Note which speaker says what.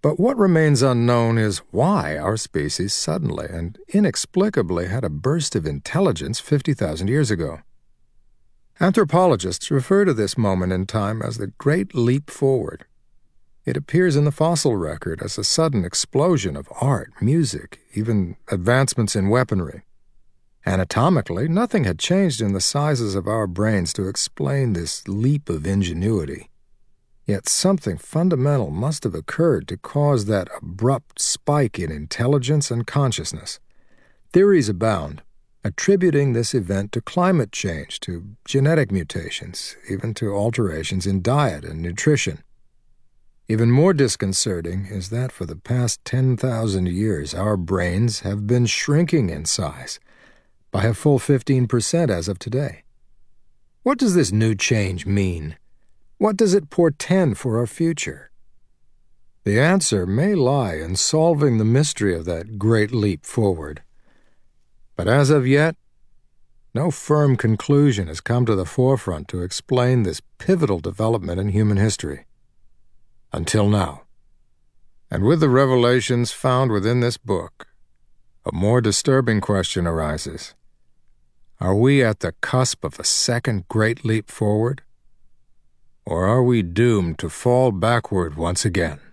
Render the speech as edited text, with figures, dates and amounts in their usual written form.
Speaker 1: But what remains unknown is why our species suddenly and inexplicably had a burst of intelligence 50,000 years ago. Anthropologists refer to this moment in time as the Great Leap Forward. It appears in the fossil record as a sudden explosion of art, music, even advancements in weaponry. Anatomically, nothing had changed in the sizes of our brains to explain this leap of ingenuity. Yet something fundamental must have occurred to cause that abrupt spike in intelligence and consciousness. Theories abound, attributing this event to climate change, to genetic mutations, even to alterations in diet and nutrition. Even more disconcerting is that for the past 10,000 years our brains have been shrinking in size, by a full 15% as of today. What does this new change mean? What does it portend for our future? The answer may lie in solving the mystery of that great leap forward. But as of yet, no firm conclusion has come to the forefront to explain this pivotal development in human history. Until now. And with the revelations found within this book, a more disturbing question arises. Are we at the cusp of a second great leap forward? Or are we doomed to fall backward once again?